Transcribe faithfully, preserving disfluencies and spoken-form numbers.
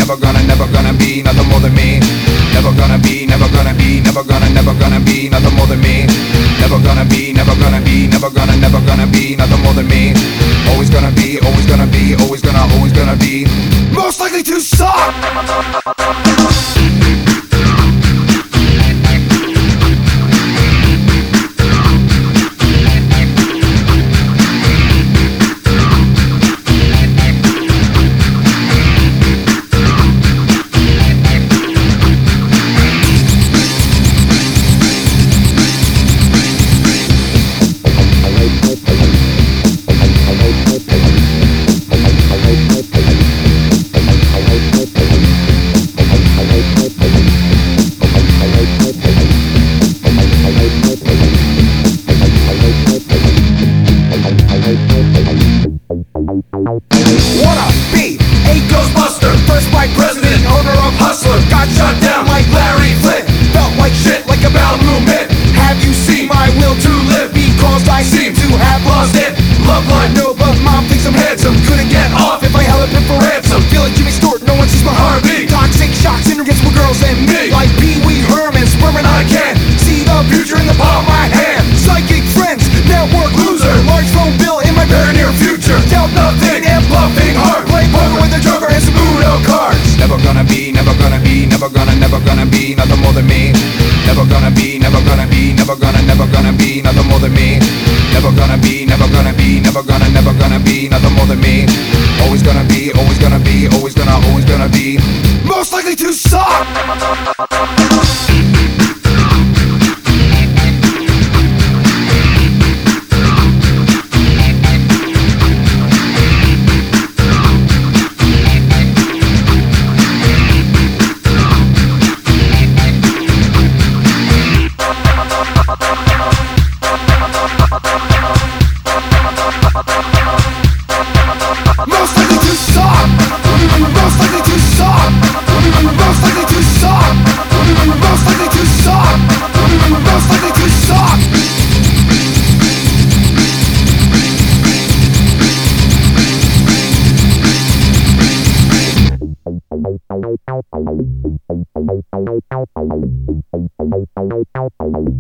never gonna, never gonna be nothing more than me. Never gonna be, never gonna be, never gonna, never gonna be nothing more than me. Never gonna be, never gonna be, never gonna, never gonna be nothing more than me. Always gonna be, always gonna be, always gonna, always gonna be most likely to suck. Wanna be a Ghostbuster, first white president, owner of Hustler. Got shot down like Larry Flint, felt like shit like a bowel movement. Have you seen my will to live? Because I seem to have lost it. Love line, no, but mom thinks I'm handsome. Couldn't get off if I held it for ransom. Feel like Jimmy Stewart, no one sees my heartbeat. Toxic shock syndrome gets more girls than me. Like Pee Wee Herman, sperm and I can see the future in the palm of my hand. Psychic friends, network loser, large phone bill in my very near future. Doubt nothing and bluffing hard. Play poker with a joker and some Uno cards. Never gonna be, never gonna be, never gonna, never gonna be nothing more than me. Never gonna be, never gonna be, never gonna, never gonna be nothing more than me. Never gonna be, never gonna be, never gonna, never gonna be nothing more than me. Always gonna be, always gonna be, always gonna, always gonna be most likely to suck. Most likely to suck. Most likely to suck. Most likely to suck. Most likely to suck. Most likely to suck. Thank you.